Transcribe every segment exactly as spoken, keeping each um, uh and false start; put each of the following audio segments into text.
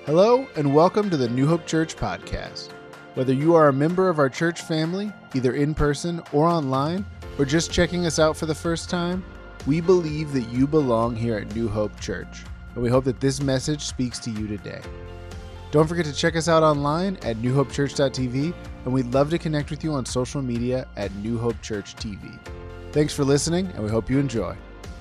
Hello, and welcome to the New Hope Church podcast. Whether you are a member of our church family, either in person or online, or just checking us out for the first time, we believe that you belong here at New Hope Church, and we hope that this message speaks to you today. Don't forget to check us out online at new hope church dot t v, and we'd love to connect with you on social media at New Hope Church T V. Thanks for listening, and we hope you enjoy.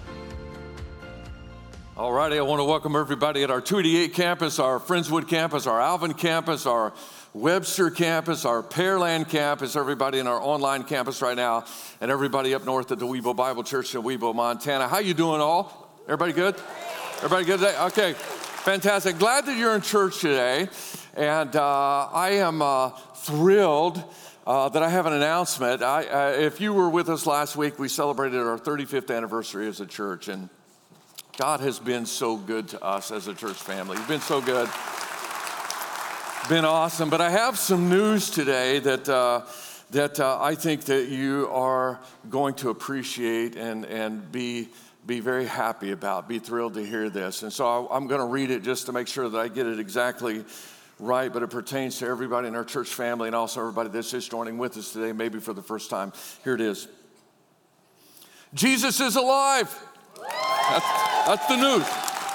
All righty, I want to welcome everybody at our two eighty-eight campus, our Friendswood campus, our Alvin campus, our Webster campus, our Pearland campus, everybody in our online campus right now, and everybody up north at the Webo Bible Church in Webo, Montana. How you doing all? Everybody good? Everybody good today? Okay, fantastic. Glad that you're in church today, and uh, I am uh, thrilled uh, that I have an announcement. I, uh, if you were with us last week, we celebrated our thirty-fifth anniversary as a church, and God has been so good to us as a church family. He's been so good. Been awesome. But I have some news today that uh, that uh, I think that you are going to appreciate and, and be, be very happy about, be thrilled to hear this. And so I, I'm going to read it just to make sure that I get it exactly right, but it pertains to everybody in our church family and also everybody that's just joining with us today, maybe for the first time. Here it is. Jesus is alive. That's, that's the news.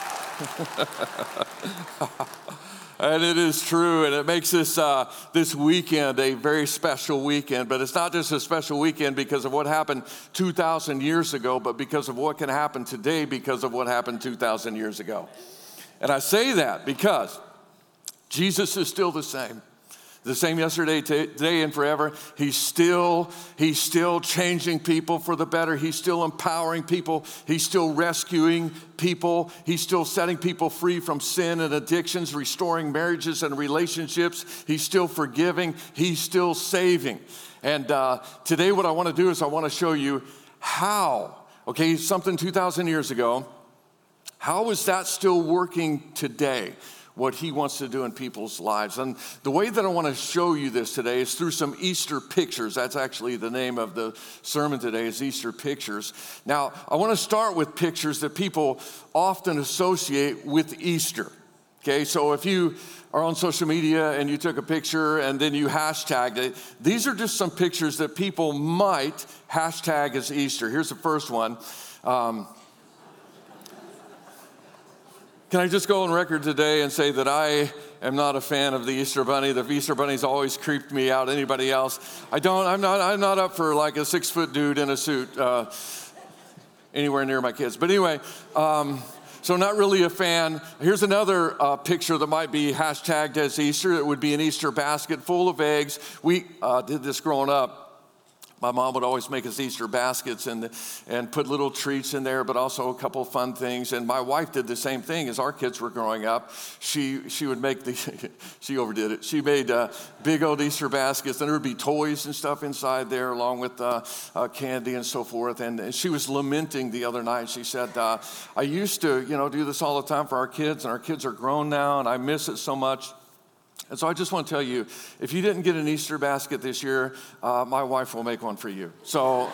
And it is true, and it makes this uh, this weekend a very special weekend. But it's not just a special weekend because of what happened two thousand years ago, but because of what can happen today because of what happened two thousand years ago. And I say that because Jesus is still the same. The same yesterday, today, and forever. He's still, he's still changing people for the better. He's still empowering people. He's still rescuing people. He's still setting people free from sin and addictions, restoring marriages and relationships. He's still forgiving. He's still saving. And uh, today what I want to do is I want to show you how, okay, something two thousand years ago, how is that still working today? What he wants to do in people's lives. And the way that I want to show you this today is through some Easter pictures. That's actually the name of the sermon today, is Easter pictures. Now, I want to start with pictures that people often associate with Easter. Okay, so if you are on social media and you took a picture and then you hashtagged it, these are just some pictures that people might hashtag as Easter. Here's the first one. Um, Can I just go on record today and say that I am not a fan of the Easter Bunny? The Easter Bunny's always creeped me out. Anybody else? I don't, I'm not, I'm not up for like a six foot dude in a suit uh, anywhere near my kids. But anyway, um, so not really a fan. Here's another uh, picture that might be hashtagged as Easter. It would be an Easter basket full of eggs. We uh, did this growing up. My mom would always make us Easter baskets and and put little treats in there, but also a couple of fun things. And my wife did the same thing as our kids were growing up. She she would make the, she overdid it. She made uh, big old Easter baskets, and there would be toys and stuff inside there, along with uh, uh, candy and so forth. And, and she was lamenting the other night. She said, uh, I used to, you know, do this all the time for our kids, and our kids are grown now, and I miss it so much. And so I just want to tell you, if you didn't get an Easter basket this year, uh, my wife will make one for you. So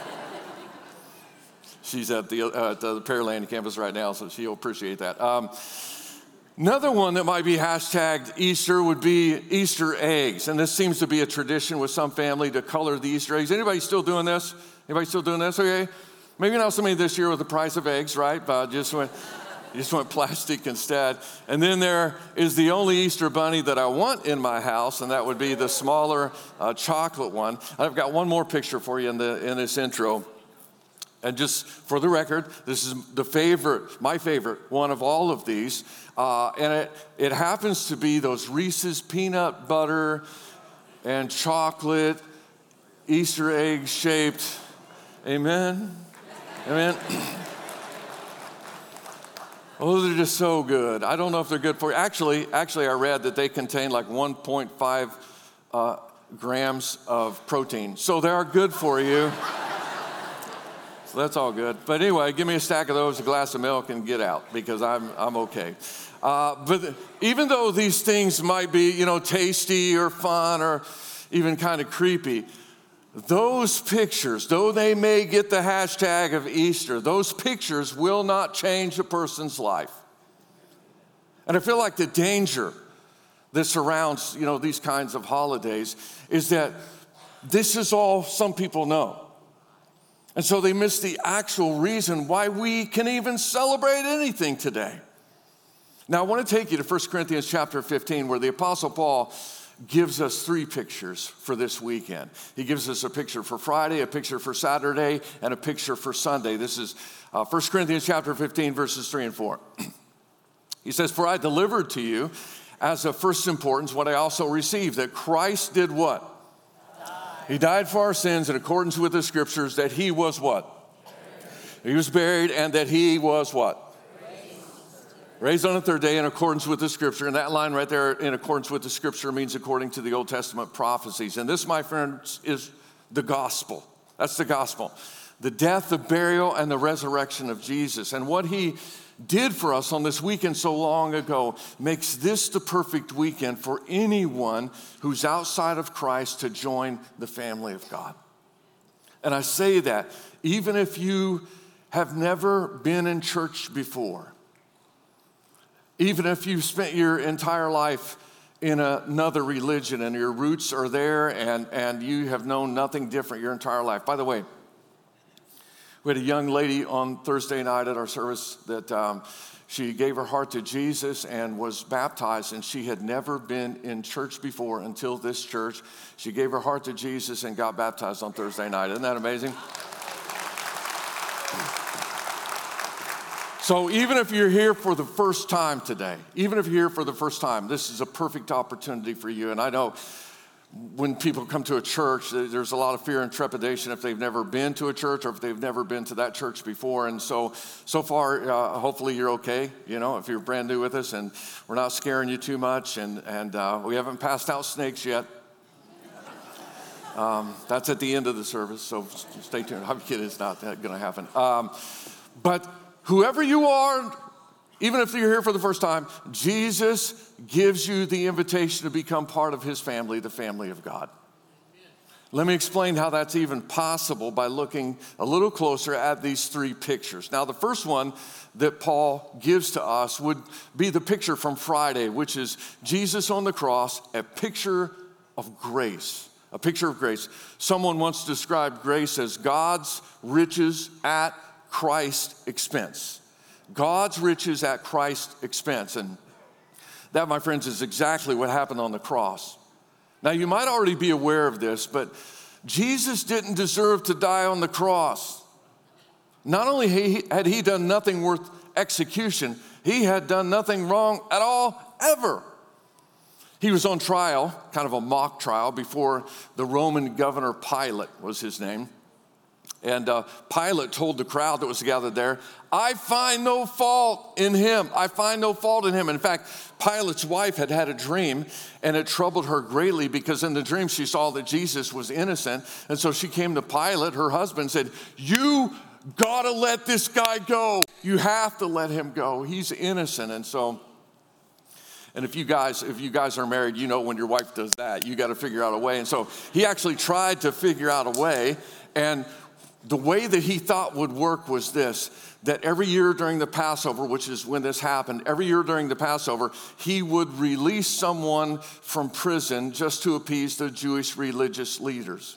she's at the, uh, at the Pearland campus right now, so she'll appreciate that. Um, another one that might be hashtagged Easter would be Easter eggs. And this seems to be a tradition with some family to color the Easter eggs. Anybody still doing this? Anybody still doing this? Okay. Maybe not so many this year with the price of eggs, right? But just went... You just want plastic instead. And then there is the only Easter bunny that I want in my house, and that would be the smaller uh, chocolate one. I've got one more picture for you in the in this intro. And just for the record, this is the favorite, my favorite one of all of these. Uh, and it, it happens to be those Reese's peanut butter and chocolate Easter egg shaped. Amen? Amen? Oh, they're just so good. I don't know if they're good for you. Actually, actually, I read that they contain like one point five uh, grams of protein. So they are good for you. So that's all good. But anyway, give me a stack of those, a glass of milk, and get out, because I'm I'm okay. Uh, but even though these things might be, you know, tasty or fun or even kind of creepy, those pictures, though they may get the hashtag of Easter, those pictures will not change a person's life. And I feel like the danger that surrounds, you know, these kinds of holidays is that this is all some people know. And so they miss the actual reason why we can even celebrate anything today. Now, I want to take you to First Corinthians chapter fifteen, where the Apostle Paul gives us three pictures for this weekend. He gives us a picture for Friday, a picture for Saturday, and a picture for Sunday. This is uh, First Corinthians chapter fifteen, verses three and four. He says, "For I delivered to you as of first importance what I also received, that Christ did what? Died. He died for our sins in accordance with the scriptures, that he was what? Buried. He was buried, and that he was what? Raised on the third day in accordance with the scripture." And that line right there, in accordance with the scripture, means according to the Old Testament prophecies. And this, my friends, is the gospel. That's the gospel. The death, the burial, and the resurrection of Jesus. And what he did for us on this weekend so long ago makes this the perfect weekend for anyone who's outside of Christ to join the family of God. And I say that even if you have never been in church before, even if you've spent your entire life in another religion and your roots are there and, and you have known nothing different your entire life. By the way, we had a young lady on Thursday night at our service that um, she gave her heart to Jesus and was baptized, and she had never been in church before until this church. She gave her heart to Jesus and got baptized on Thursday night. Isn't that amazing? So even if you're here for the first time today, even if you're here for the first time, this is a perfect opportunity for you. And I know when people come to a church, there's a lot of fear and trepidation if they've never been to a church or if they've never been to that church before. And so, so far, uh, hopefully you're okay, you know, if you're brand new with us and we're not scaring you too much and, and uh, we haven't passed out snakes yet. Um, that's at the end of the service, so stay tuned. I'm kidding, it's not going to happen. Um, but whoever you are, even if you're here for the first time, Jesus gives you the invitation to become part of his family, the family of God. Let me explain how that's even possible by looking a little closer at these three pictures. Now, the first one that Paul gives to us would be the picture from Friday, which is Jesus on the cross, a picture of grace. A picture of grace. Someone once described grace as God's riches at Christ's expense. God's riches at Christ's expense. And that, my friends, is exactly what happened on the cross. Now, you might already be aware of this, but Jesus didn't deserve to die on the cross. Not only had he done nothing worth execution, he had done nothing wrong at all, ever. He was on trial, kind of a mock trial, before the Roman governor Pilate was his name. And uh, Pilate told the crowd that was gathered there, "I find no fault in him. I find no fault in him." And in fact, Pilate's wife had had a dream, and it troubled her greatly because in the dream she saw that Jesus was innocent. And so she came to Pilate, her husband, and said, "You gotta let this guy go. You have to let him go. He's innocent." And so, and if you guys, if you guys are married, you know when your wife does that, you got to figure out a way. And so he actually tried to figure out a way, and the way that he thought would work was this, that every year during the Passover, which is when this happened, every year during the Passover, he would release someone from prison just to appease the Jewish religious leaders.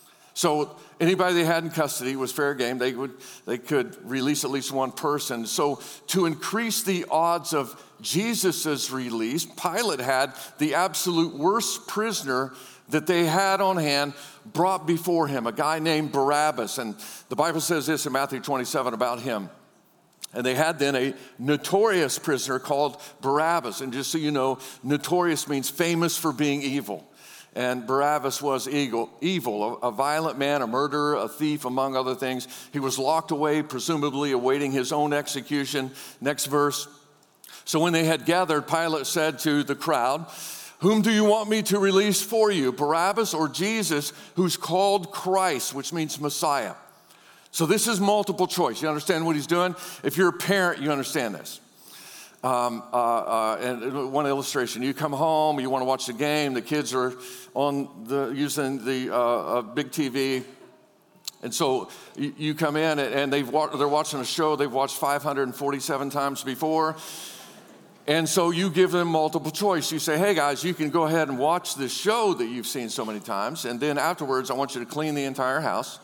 So anybody they had in custody was fair game. They would, they could release at least one person. So to increase the odds of Jesus's release, Pilate had the absolute worst prisoner that they had on hand brought before him, a guy named Barabbas. And the Bible says this in Matthew twenty-seven about him. And they had then a notorious prisoner called Barabbas. And just so you know, notorious means famous for being evil. And Barabbas was evil, evil, a violent man, a murderer, a thief, among other things. He was locked away, presumably awaiting his own execution. Next verse. So when they had gathered, Pilate said to the crowd, "Whom do you want me to release for you, Barabbas or Jesus, who's called Christ," which means Messiah? So this is multiple choice. You understand what he's doing? If you're a parent, you understand this. Um, uh, uh, and one illustration, you come home, you want to watch the game, the kids are on the using the uh, uh, big T V, and so you, you come in and they've they're watching a show they've watched five hundred forty-seven times before. And so you give them multiple choice. You say, hey guys, you can go ahead and watch this show that you've seen so many times, and then afterwards I want you to clean the entire house.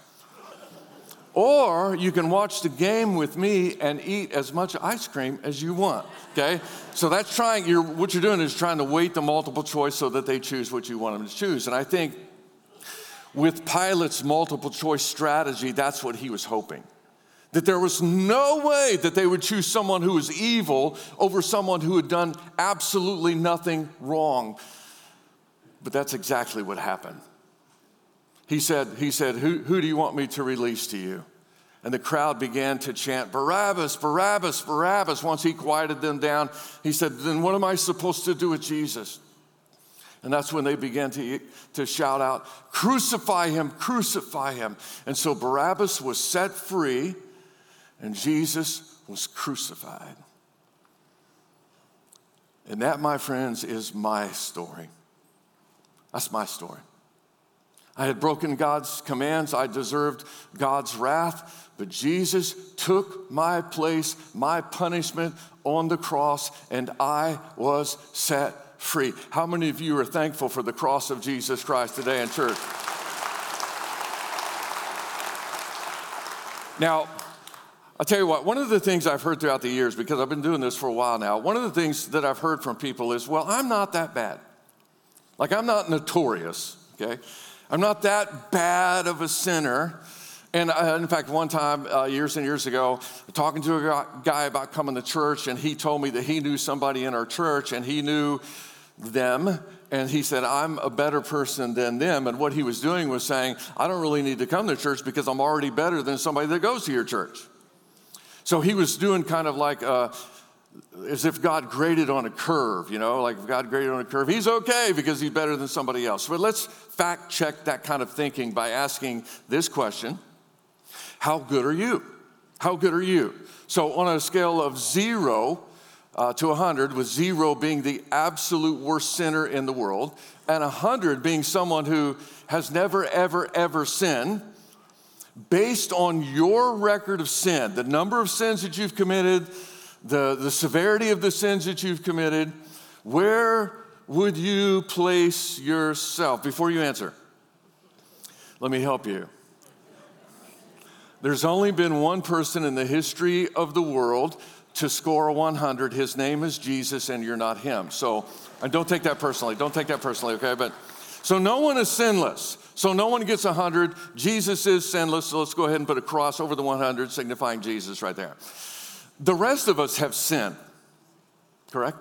Or you can watch the game with me and eat as much ice cream as you want, okay? So that's trying, you're, what you're doing is trying to weight the multiple choice so that they choose what you want them to choose. And I think with Pilate's multiple choice strategy, that's what he was hoping. That there was no way that they would choose someone who was evil over someone who had done absolutely nothing wrong. But that's exactly what happened. He said, he said, who, who do you want me to release to you? And the crowd began to chant, Barabbas, Barabbas, Barabbas. Once he quieted them down, he said, then what am I supposed to do with Jesus? And that's when they began to, to shout out, crucify him, crucify him. And so Barabbas was set free, and Jesus was crucified. And that, my friends, is my story. That's my story. I had broken God's commands. I deserved God's wrath. But Jesus took my place, my punishment on the cross, and I was set free. How many of you are thankful for the cross of Jesus Christ today in church? Now, I'll tell you what, one of the things I've heard throughout the years, because I've been doing this for a while now, one of the things that I've heard from people is, well, I'm not that bad. Like, I'm not notorious, okay? I'm not that bad of a sinner. And uh, in fact, one time, uh, years and years ago, talking to a guy about coming to church, and he told me that he knew somebody in our church, and he knew them, and he said, I'm a better person than them. And what he was doing was saying, I don't really need to come to church because I'm already better than somebody that goes to your church. So he was doing kind of like uh, as if God graded on a curve, you know, like if God graded on a curve, he's okay because he's better than somebody else. But let's fact check that kind of thinking by asking this question. How good are you? How good are you? So on a scale of zero uh, to one hundred, with zero being the absolute worst sinner in the world, and one hundred being someone who has never, ever, ever sinned, based on your record of sin, the number of sins that you've committed, the, the severity of the sins that you've committed, where would you place yourself? Before you answer, let me help you. There's only been one person in the history of the world to score a one hundred. His name is Jesus, and you're not him. So, and don't take that personally. Don't take that personally, okay? But so no one is sinless. So no one gets one hundred. Jesus is sinless. So let's go ahead and put a cross over the one hundred, signifying Jesus right there. The rest of us have sinned, correct?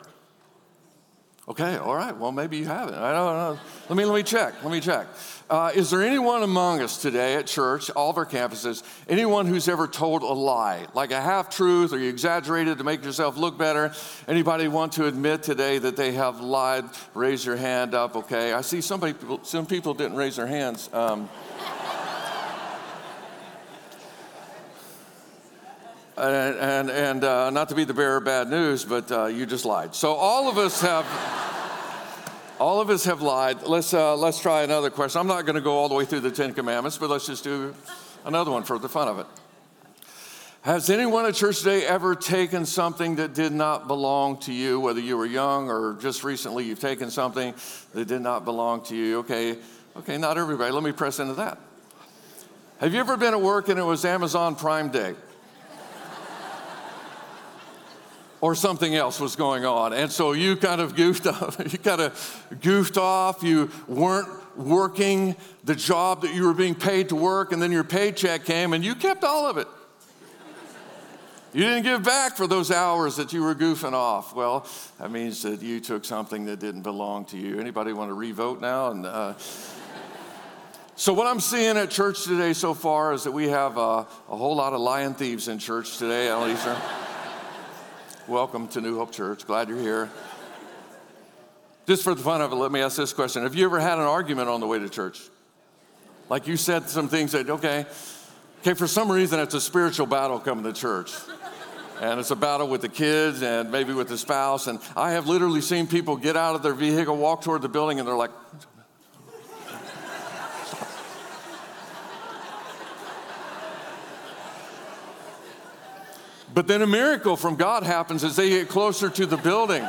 Okay, all right. Well, maybe you haven't. I don't know. Let me let me check. Let me check. Uh, is there anyone among us today at church, all of our campuses, anyone who's ever told a lie, like a half-truth, or you exaggerated to make yourself look better? Anybody want to admit today that they have lied? Raise your hand up, okay? I see some people, some people didn't raise their hands. Um, and and, and uh, not to be the bearer of bad news, but uh, you just lied. So all of us have... All of us have lied. Let's, uh, let's try another question. I'm not going to go all the way through the Ten Commandments, but let's just do another one for the fun of it. Has anyone at church today ever taken something that did not belong to you, whether you were young or just recently you've taken something that did not belong to you? Okay, okay, not everybody. Let me press into that. Have you ever been at work and it was Amazon Prime Day? Or something else was going on. And so you kind of goofed off, you kind of goofed off, you weren't working the job that you were being paid to work, and then your paycheck came and you kept all of it. You didn't give back for those hours that you were goofing off. Well, that means that you took something that didn't belong to you. Anybody want to re-vote now? And uh, so what I'm seeing at church today so far is that we have uh, a whole lot of lying thieves in church today, Eliezer. Welcome to New Hope Church. Glad you're here. Just for the fun of it, let me ask this question. Have you ever had an argument on the way to church? Like you said some things that, okay, okay, for some reason it's a spiritual battle coming to church. And it's a battle with the kids and maybe with the spouse. And I have literally seen people get out of their vehicle, walk toward the building, and they're like, But then a miracle from God happens as they get closer to the building.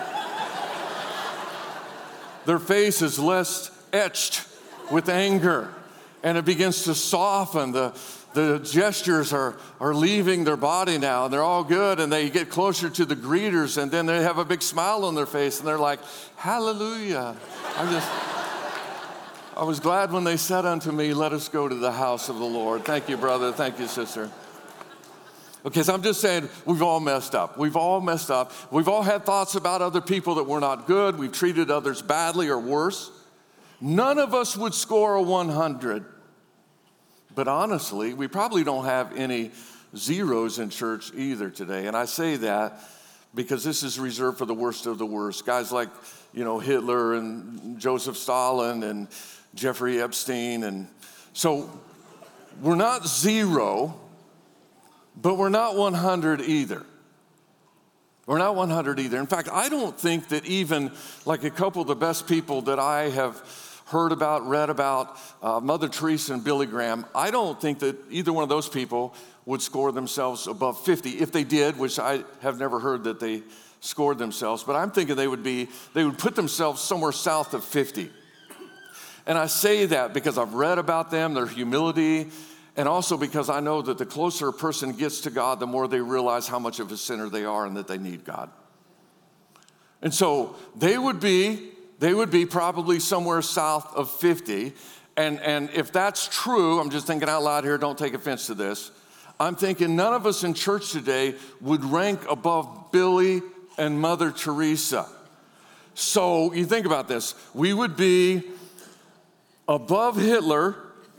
Their face is less etched with anger, and it begins to soften. The, the gestures are, are leaving their body now, and they're all good, and they get closer to the greeters, and then they have a big smile on their face, and they're like, hallelujah. I'm just, I was glad when they said unto me, let us go to the house of the Lord. Thank you, brother. Thank you, sister. Okay, so I'm just saying, we've all messed up. We've all messed up. We've all had thoughts about other people that were not good. We've treated others badly or worse. None of us would score a one hundred. But honestly, we probably don't have any zeros in church either today. And I say that because this is reserved for the worst of the worst. Guys like, you know, Hitler and Joseph Stalin and Jeffrey Epstein. And so we're not zero, but we're not one hundred either. We're not one hundred either. In fact, I don't think that even like a couple of the best people that I have heard about, read about, uh, Mother Teresa and Billy Graham, I don't think that either one of those people would score themselves above fifty. If they did, which I have never heard that they scored themselves, but I'm thinking they would be, they would put themselves somewhere south of fifty. And I say that because I've read about them, their humility, and also because I know that the closer a person gets to God, the more they realize how much of a sinner they are and that they need God. And so they would be, they would be probably somewhere south of fifty. And, and if that's true, I'm just thinking out loud here, don't take offense to this. I'm thinking none of us in church today would rank above Billy and Mother Teresa. So you think about this. We would be above Hitler,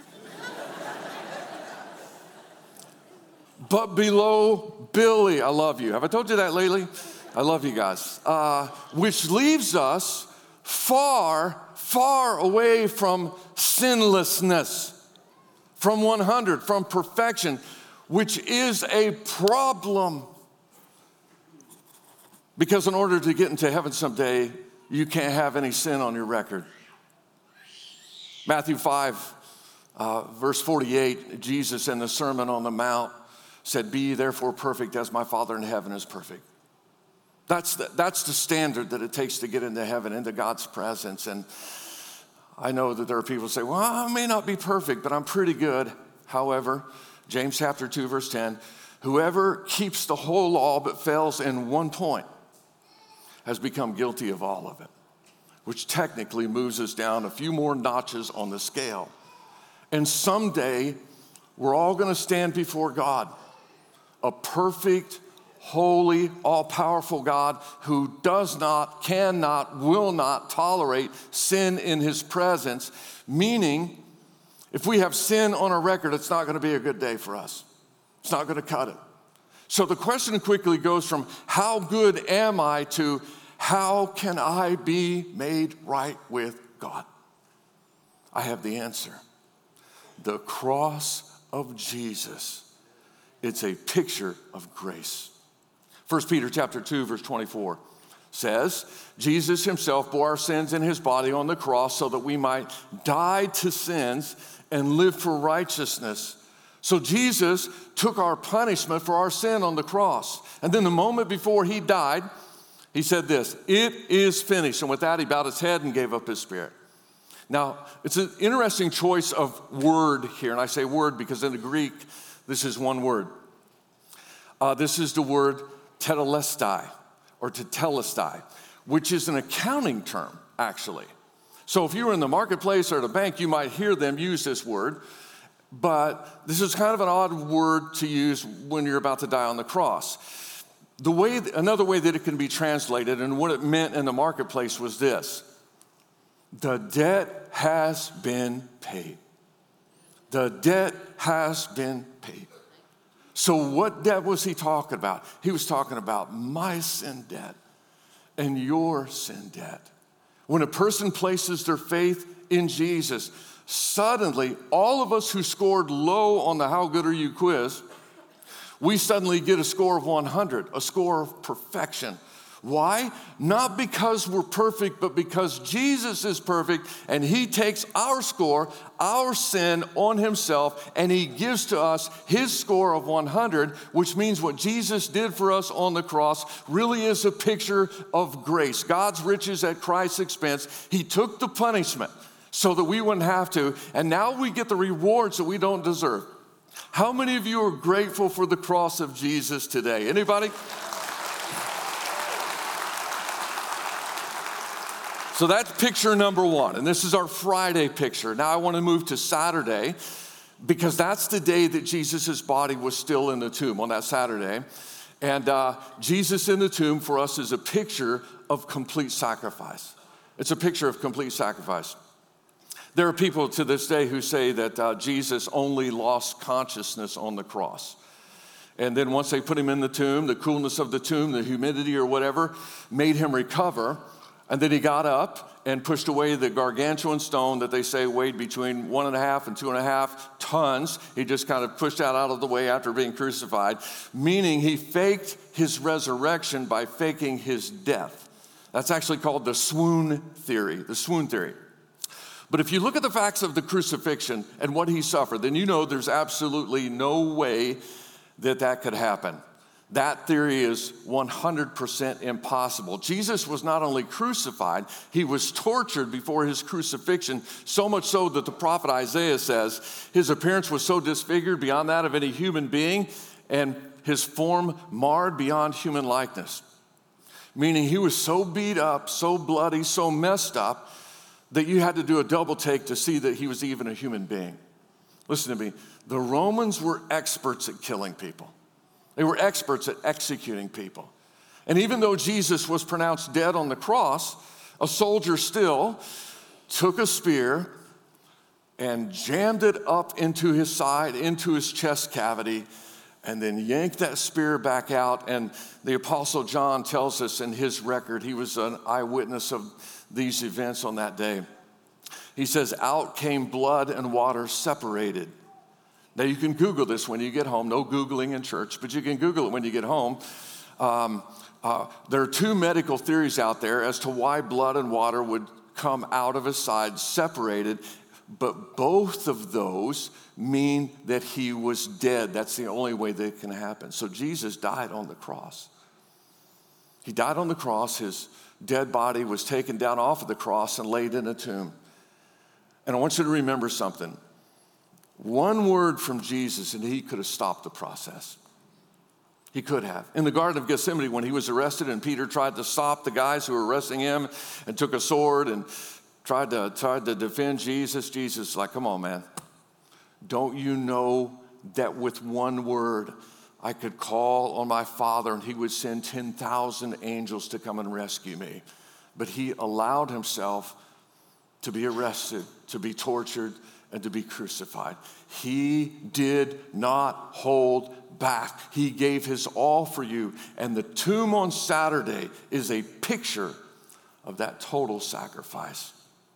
but below Billy. I love you. Have I told you that lately? I love you guys. Uh, which leaves us far, far away from sinlessness, from one hundred, from perfection, which is a problem. Because in order to get into heaven someday, you can't have any sin on your record. Matthew five, uh, verse forty-eight, Jesus in the Sermon on the Mount said, be ye therefore perfect as my Father in heaven is perfect. That's the, that's the standard that it takes to get into heaven, into God's presence. And I know that there are people who say, well, I may not be perfect, but I'm pretty good. However, James chapter two, verse ten, whoever keeps the whole law but fails in one point has become guilty of all of it, which technically moves us down a few more notches on the scale. And someday, we're all going to stand before God, a perfect, holy, all-powerful God who does not, cannot, will not tolerate sin in his presence, meaning if we have sin on our record, it's not going to be a good day for us. It's not going to cut it. So the question quickly goes from how good am I to how can I be made right with God? I have the answer. The cross of Jesus. It's a picture of grace. First Peter chapter two, verse twenty-four says, Jesus himself bore our sins in his body on the cross so that we might die to sins and live for righteousness. So Jesus took our punishment for our sin on the cross. And then the moment before he died, he said this, it is finished. And with that, he bowed his head and gave up his spirit. Now, it's an interesting choice of word here. And I say word because in the Greek, this is one word. Uh, this is the word tetelestai, or tetelestai, which is an accounting term, actually. So if you were in the marketplace or at a bank, you might hear them use this word. But this is kind of an odd word to use when you're about to die on the cross. The way, another way that it can be translated and what it meant in the marketplace was this. The debt has been paid. The debt has been paid. So what debt was he talking about? He was talking about my sin debt and your sin debt. When a person places their faith in Jesus, suddenly all of us who scored low on the how good are you quiz, we suddenly get a score of one hundred, a score of perfection. Why? Not because we're perfect, but because Jesus is perfect and he takes our score, our sin on himself, and he gives to us his score of one hundred, which means what Jesus did for us on the cross really is a picture of grace. God's riches at Christ's expense. He took the punishment so that we wouldn't have to, and now we get the rewards that we don't deserve. How many of you are grateful for the cross of Jesus today? Anybody? So that's picture number one, and this is our Friday picture. Now I want to move to Saturday because that's the day that Jesus' body was still in the tomb, on that Saturday. And uh, Jesus in the tomb for us is a picture of complete sacrifice. It's a picture of complete sacrifice. There are people to this day who say that uh, Jesus only lost consciousness on the cross. And then once they put him in the tomb, the coolness of the tomb, the humidity or whatever, made him recover. And then he got up and pushed away the gargantuan stone that they say weighed between one and a half and two and a half tons. He just kind of pushed that out of the way after being crucified, meaning he faked his resurrection by faking his death. That's actually called the swoon theory, the swoon theory. But if you look at the facts of the crucifixion and what he suffered, then you know there's absolutely no way that that could happen. That theory is one hundred percent impossible. Jesus was not only crucified, he was tortured before his crucifixion, so much so that the prophet Isaiah says his appearance was so disfigured beyond that of any human being, and his form marred beyond human likeness. Meaning he was so beat up, so bloody, so messed up, that you had to do a double take to see that he was even a human being. Listen to me, the Romans were experts at killing people. They were experts at executing people. And even though Jesus was pronounced dead on the cross, a soldier still took a spear and jammed it up into his side, into his chest cavity, and then yanked that spear back out. And the Apostle John tells us in his record, he was an eyewitness of these events on that day. He says, out came blood and water separated. Now, you can Google this when you get home. No Googling in church, but you can Google it when you get home. Um, uh, there are two medical theories out there as to why blood and water would come out of his side separated, but both of those mean that he was dead. That's the only way that it can happen. So Jesus died on the cross. He died on the cross. His dead body was taken down off of the cross and laid in a tomb. And I want you to remember something. One word from Jesus and he could have stopped the process. He could have. In the Garden of Gethsemane, when he was arrested and Peter tried to stop the guys who were arresting him and took a sword and tried to, tried to defend Jesus, Jesus is like, come on, man. Don't you know that with one word, I could call on my Father and he would send ten thousand angels to come and rescue me? But he allowed himself to be arrested, to be tortured, and to be crucified. He did not hold back. He gave his all for you. And the tomb on Saturday is a picture of that total sacrifice.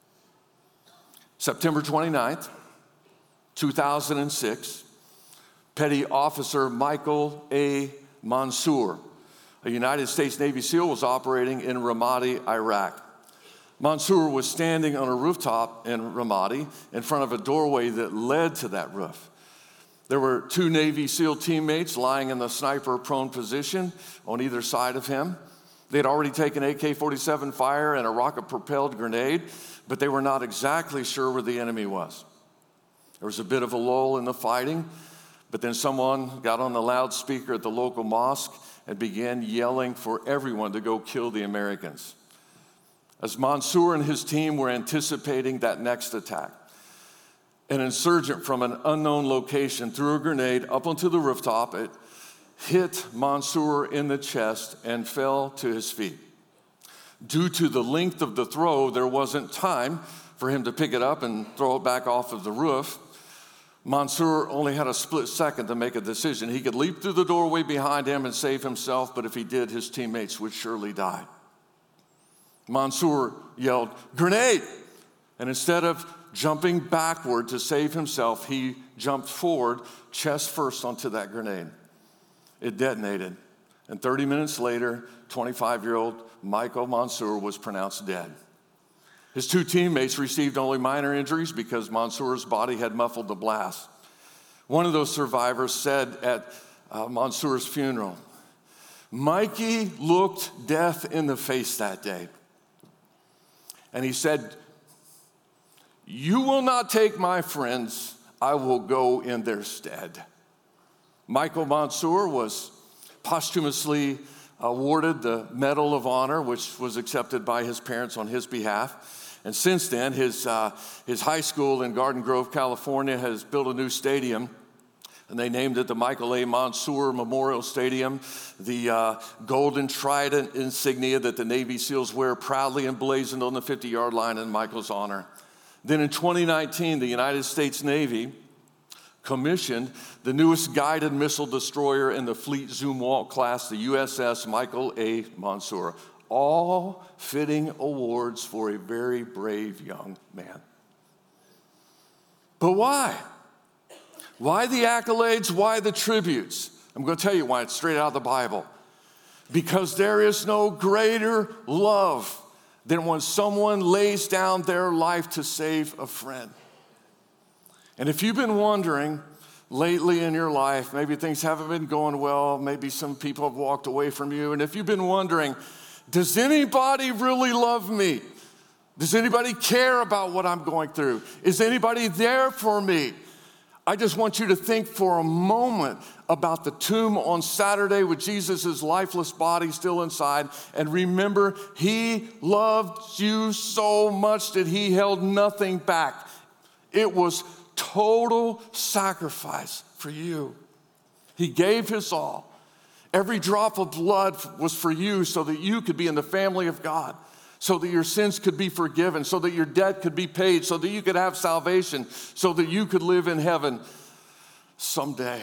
September twenty-ninth, two thousand six, Petty Officer Michael A. Mansour, a United States Navy SEAL, was operating in Ramadi, Iraq. Mansour was standing on a rooftop in Ramadi in front of a doorway that led to that roof. There were two Navy SEAL teammates lying in the sniper-prone position on either side of him. They had already taken A K forty-seven fire and a rocket-propelled grenade, but they were not exactly sure where the enemy was. There was a bit of a lull in the fighting, but then someone got on the loudspeaker at the local mosque and began yelling for everyone to go kill the Americans. As Mansour and his team were anticipating that next attack, an insurgent from an unknown location threw a grenade up onto the rooftop. It hit Mansour in the chest and fell to his feet. Due to the length of the throw, there wasn't time for him to pick it up and throw it back off of the roof. Mansour only had a split second to make a decision. He could leap through the doorway behind him and save himself, but if he did, his teammates would surely die. Mansour yelled, "Grenade!" And instead of jumping backward to save himself, he jumped forward, chest first, onto that grenade. It detonated, And thirty minutes later, twenty-five-year-old Michael Monsoor was pronounced dead. His two teammates received only minor injuries because Monsoor's body had muffled the blast. One of those survivors said at uh, Monsoor's funeral, "Mikey looked death in the face that day. And he said, 'You will not take my friends, I will go in their stead.'" Michael Monsoor was posthumously awarded the Medal of Honor, which was accepted by his parents on his behalf. And since then, his, uh, his high school in Garden Grove, California, has built a new stadium, and they named it the Michael A. Monsoor Memorial Stadium. The uh, golden trident insignia that the Navy SEALs wear proudly emblazoned on the fifty-yard line in Michael's honor. Then in twenty nineteen, the United States Navy commissioned the newest guided missile destroyer in the Fleet Zumwalt class, the U S S Michael A. Monsoor. All fitting awards for a very brave young man. But why? Why the accolades? Why the tributes? I'm going to tell you why. It's straight out of the Bible. Because there is no greater love than when someone lays down their life to save a friend. And if you've been wondering lately in your life, maybe things haven't been going well, maybe some people have walked away from you, and if you've been wondering, does anybody really love me? Does anybody care about what I'm going through? Is anybody there for me? I just want you to think for a moment about the tomb on Saturday with Jesus' lifeless body still inside, and remember, he loved you so much that he held nothing back. It was total sacrifice for you. He gave his all. Every drop of blood was for you so that you could be in the family of God, so that your sins could be forgiven, so that your debt could be paid, so that you could have salvation, so that you could live in heaven someday.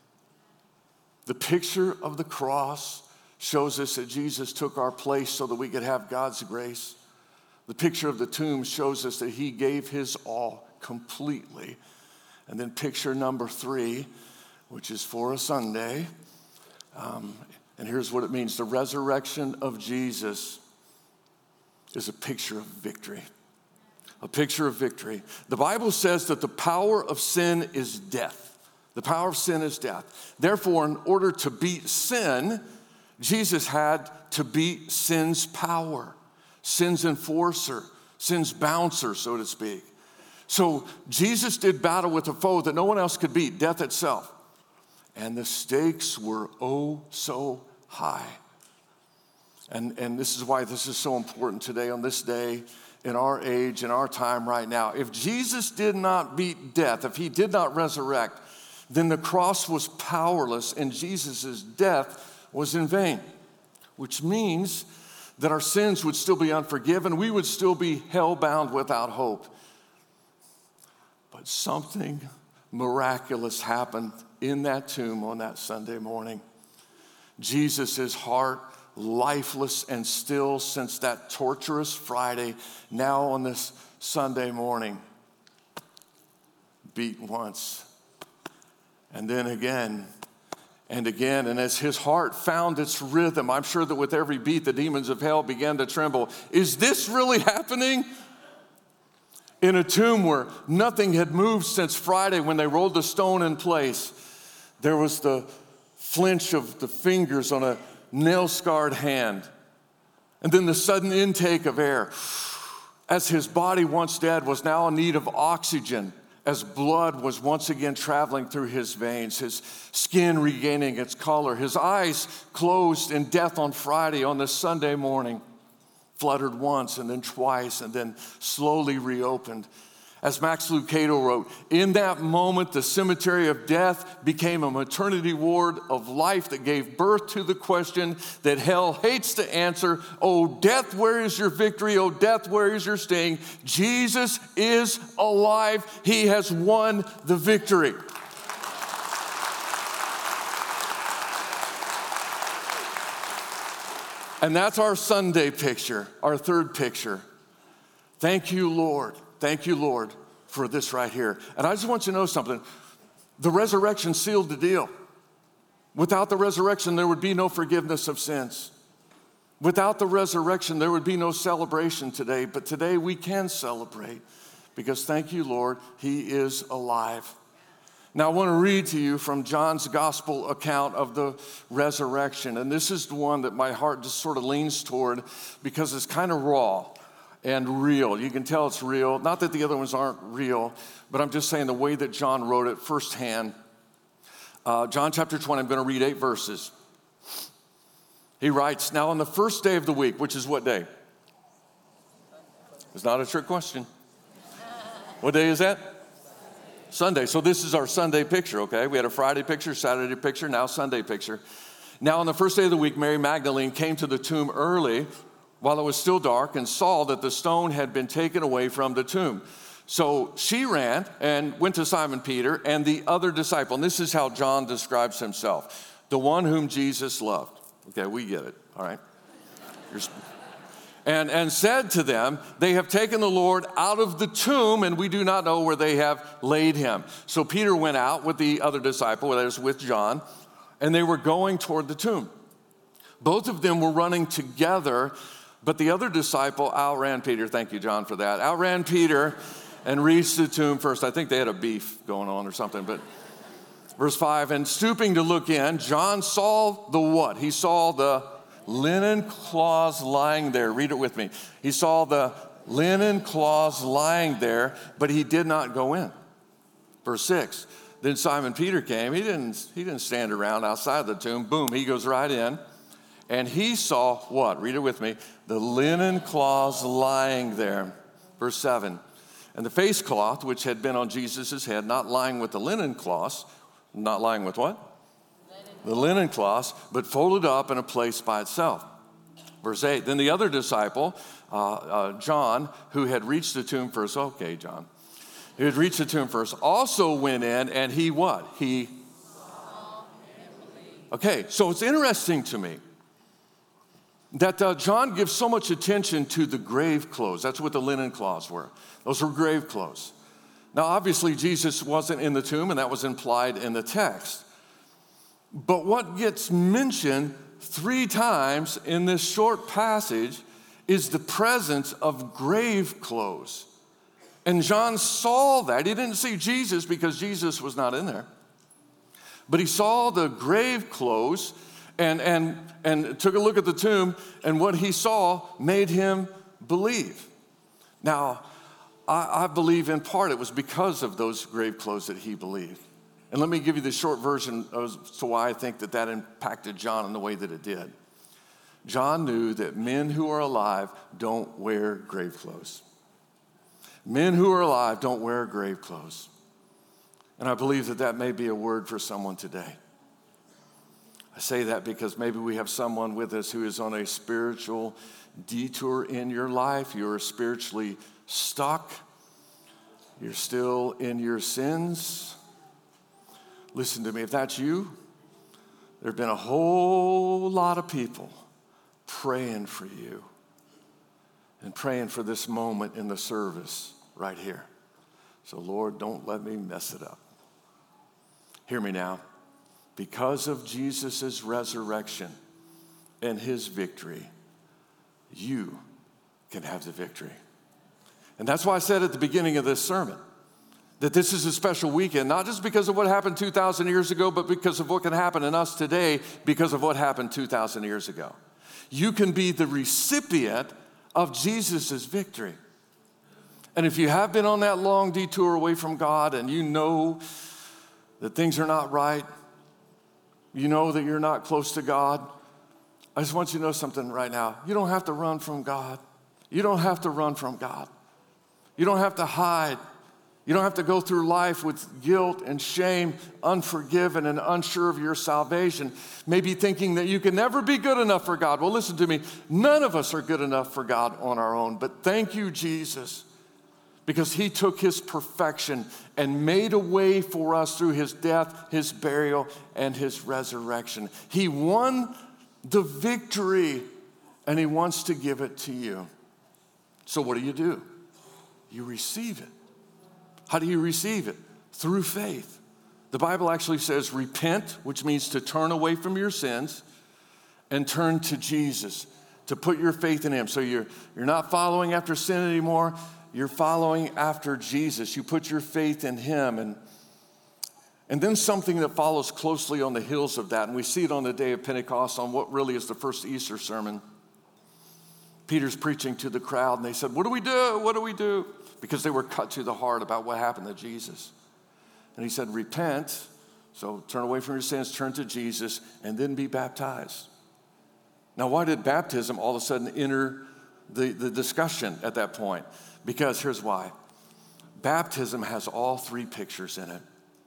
The picture of the cross shows us that Jesus took our place so that we could have God's grace. The picture of the tomb shows us that he gave his all completely. And then picture number three, which is for a Sunday, um, and here's what it means. The resurrection of Jesus is a picture of victory. A picture of victory. The Bible says that the power of sin is death. The power of sin is death. Therefore, in order to beat sin, Jesus had to beat sin's power, sin's enforcer, sin's bouncer, so to speak. So Jesus did battle with a foe that no one else could beat, death itself. And the stakes were oh so high. And, and this is why this is so important today, on this day, in our age, in our time right now. If Jesus did not beat death, if he did not resurrect, then the cross was powerless and Jesus' death was in vain, which means that our sins would still be unforgiven. We would still be hell-bound without hope. But something miraculous happened in that tomb on that Sunday morning. Jesus' heart, lifeless and still since that torturous Friday, now on this Sunday morning, beat once, and then again, and again. And as his heart found its rhythm, I'm sure that with every beat, the demons of hell began to tremble. Is this really happening? In a tomb where nothing had moved since Friday when they rolled the stone in place, there was the flinch of the fingers on a nail-scarred hand, and then the sudden intake of air, as his body, once dead, was now in need of oxygen, as blood was once again traveling through his veins, his skin regaining its color, his eyes closed in death on Friday. On this Sunday morning, fluttered once and then twice and then slowly reopened. As Max Lucado wrote, in that moment, the cemetery of death became a maternity ward of life that gave birth to the question that hell hates to answer. Oh, death, where is your victory? Oh, death, where is your sting? Jesus is alive. He has won the victory. And that's our Sunday picture, our third picture. Thank you, Lord. Thank you, Lord, for this right here. And I just want you to know something. The resurrection sealed the deal. Without the resurrection, there would be no forgiveness of sins. Without the resurrection, there would be no celebration today. But today we can celebrate because, thank you, Lord, he is alive. Now, I want to read to you from John's gospel account of the resurrection. And this is the one that my heart just sort of leans toward because it's kind of raw and real. You can tell it's real. Not that the other ones aren't real, but I'm just saying the way that John wrote it firsthand. Uh, John chapter twenty, I'm going to read eight verses. He writes, now on the first day of the week, which is what day? It's not a trick question. What day is that? Sunday. So this is our Sunday picture, okay? We had a Friday picture, Saturday picture, now Sunday picture. Now on the first day of the week, Mary Magdalene came to the tomb early while it was still dark and saw that the stone had been taken away from the tomb. So she ran and went to Simon Peter and the other disciple. And this is how John describes himself. The one whom Jesus loved. Okay, we get it, all right? And, and said to them, they have taken the Lord out of the tomb, and we do not know where they have laid him. So Peter went out with the other disciple, that is with John, and they were going toward the tomb. Both of them were running together, but the other disciple outran Peter. Thank you, John, for that. Outran Peter and reached the tomb first. I think they had a beef going on or something, but verse five, and stooping to look in, John saw the what? He saw the linen cloths lying there. Read it with me. He saw the linen cloths lying there, but he did not go in. Verse six, then Simon Peter came. He didn't, he didn't stand around outside the tomb. Boom, he goes right in. And he saw what? Read it with me. The linen cloths lying there. Verse seven, and the face cloth, which had been on Jesus' head, not lying with the linen cloths, not lying with what? Linen. The linen cloths, but folded up in a place by itself. Verse eight, then the other disciple, uh, uh, John, who had reached the tomb first, okay, John, who had reached the tomb first, also went in, and he what? He saw and believed. Okay, so it's interesting to me that uh, John gives so much attention to the grave clothes. That's what the linen cloths were. Those were grave clothes. Now, obviously, Jesus wasn't in the tomb, and that was implied in the text. But what gets mentioned three times in this short passage is the presence of grave clothes. And John saw that. He didn't see Jesus because Jesus was not in there. But he saw the grave clothes and, and, and took a look at the tomb, and what he saw made him believe. Now, I, I believe in part it was because of those grave clothes that he believed. And let me give you the short version as to why I think that that impacted John in the way that it did. John knew that men who are alive don't wear grave clothes. Men who are alive don't wear grave clothes. And I believe that that may be a word for someone today. I say that because maybe we have someone with us who is on a spiritual detour in your life. You're spiritually stuck. You're still in your sins. Listen to me, if that's you, there have been a whole lot of people praying for you and praying for this moment in the service right here. So Lord, don't let me mess it up. Hear me now. Because of Jesus' resurrection and his victory, you can have the victory. And that's why I said at the beginning of this sermon that this is a special weekend, not just because of what happened two thousand years ago, but because of what can happen in us today because of what happened two thousand years ago. You can be the recipient of Jesus' victory. And if you have been on that long detour away from God and you know that things are not right, you know that you're not close to God, I just want you to know something right now. You don't have to run from God. You don't have to run from God. You don't have to hide. You don't have to go through life with guilt and shame, unforgiven and unsure of your salvation, maybe thinking that you can never be good enough for God. Well, listen to me. None of us are good enough for God on our own, but thank you, Jesus, because he took his perfection and made a way for us through his death, his burial, and his resurrection. He won the victory, and he wants to give it to you. So what do you do? You receive it. How do you receive it? Through faith. The Bible actually says repent, which means to turn away from your sins and turn to Jesus, to put your faith in him. So you're, you're not following after sin anymore. You're following after Jesus. You put your faith in him. And, and then something that follows closely on the heels of that, and we see it on the day of Pentecost on what really is the first Easter sermon. Peter's preaching to the crowd, and they said, what do we do? What do we do? Because they were cut to the heart about what happened to Jesus. And he said, repent, so turn away from your sins, turn to Jesus, and then be baptized. Now, why did baptism all of a sudden enter the, the discussion at that point? Because here's why. Baptism has all three pictures in it.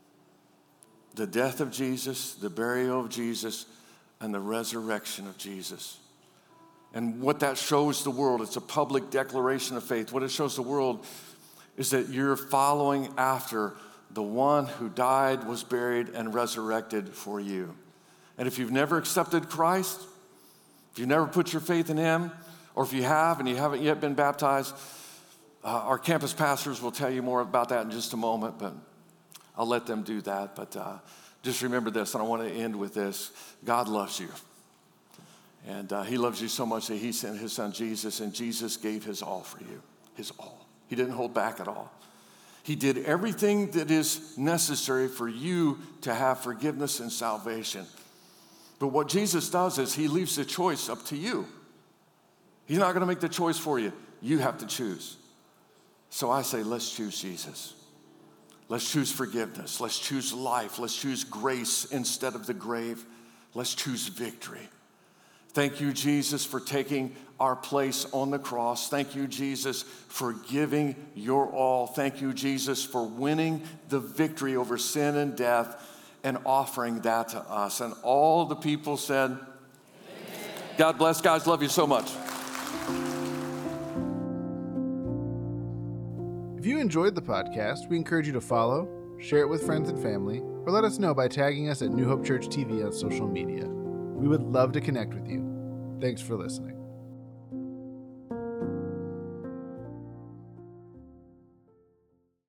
The death of Jesus, the burial of Jesus, and the resurrection of Jesus. And what that shows the world, it's a public declaration of faith. What it shows the world is that you're following after the one who died, was buried, and resurrected for you. And if you've never accepted Christ, if you've never put your faith in him, or if you have and you haven't yet been baptized, uh, our campus pastors will tell you more about that in just a moment, but I'll let them do that. But uh, just remember this, and I want to end with this. God loves you. And uh, he loves you so much that he sent his son Jesus, and Jesus gave his all for you, his all. He didn't hold back at all. He did everything that is necessary for you to have forgiveness and salvation. But what Jesus does is he leaves the choice up to you. He's not going to make the choice for you. You have to choose. So I say, let's choose Jesus. Let's choose forgiveness. Let's choose life. Let's choose grace instead of the grave. Let's choose victory. Thank you, Jesus, for taking our place on the cross. Thank you, Jesus, for giving your all. Thank you, Jesus, for winning the victory over sin and death and offering that to us. And all the people said, amen. God bless, guys. Love you so much. If you enjoyed the podcast, we encourage you to follow, share it with friends and family, or let us know by tagging us at New Hope Church T V on social media. We would love to connect with you. Thanks for listening.